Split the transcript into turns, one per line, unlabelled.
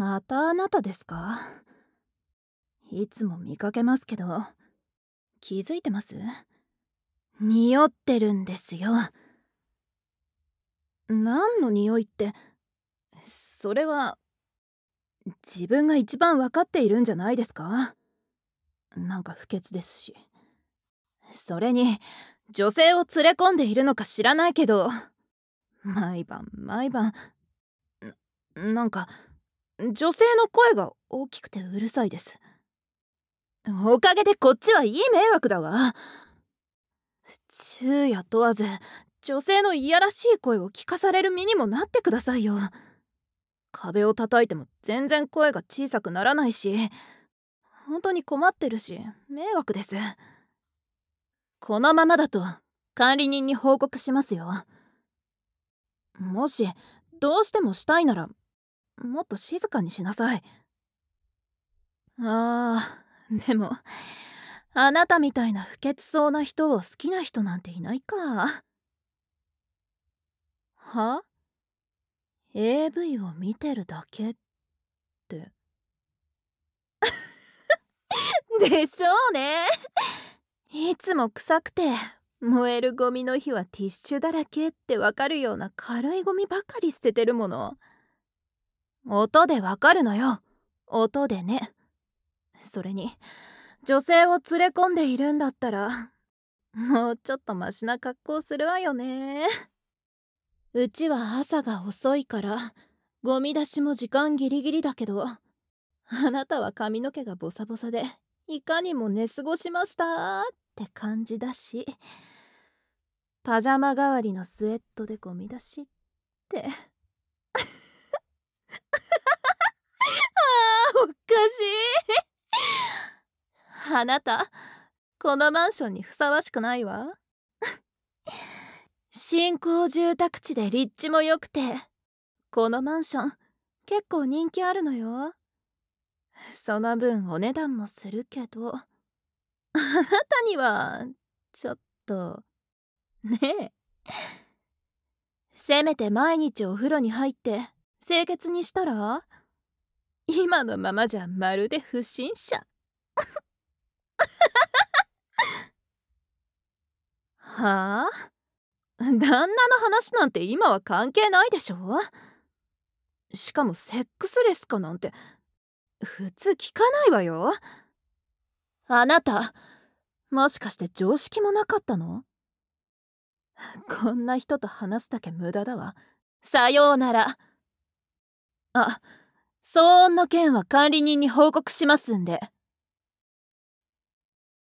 またあなたですか？いつも見かけますけど、気づいてます？匂ってるんですよ。何の匂いって、それは自分が一番わかっているんじゃないですか？なんか不潔ですし。それに、女性を連れ込んでいるのか知らないけど、毎晩毎晩、なんか女性の声が大きくてうるさいです。おかげでこっちはいい迷惑だわ。昼夜問わず女性のいやらしい声を聞かされる身にもなってくださいよ。壁を叩いても全然声が小さくならないし、本当に困ってるし迷惑です。このままだと管理人に報告しますよ。もしどうしてもしたいならもっと静かにしなさい。でもあなたみたいな不潔そうな人を好きな人なんていないか。は？ AV を見てるだけって。でしょうね。いつも臭くて燃えるゴミの日はティッシュだらけってわかるような軽いゴミばかり捨ててるもの。音でわかるのよ。音でね。それに女性を連れ込んでいるんだったらもうちょっとマシな格好するわよね。うちは朝が遅いからゴミ出しも時間ギリギリだけど、あなたは髪の毛がボサボサでいかにも寝過ごしましたって感じだし、パジャマ代わりのスウェットでゴミ出しっておかしい。あなたこのマンションにふさわしくないわ。新興住宅地で立地も良くて、このマンション結構人気あるのよ。その分お値段もするけど、あなたにはちょっとねえ。せめて毎日お風呂に入って清潔にしたら？今のままじゃまるで不審者。はあ？旦那の話なんて今は関係ないでしょ。しかもセックスレスかなんて普通聞かないわよ。あなたもしかして常識もなかったの？こんな人と話すだけ無駄だわ。さようなら。あ、騒音の件は管理人に報告しますんで。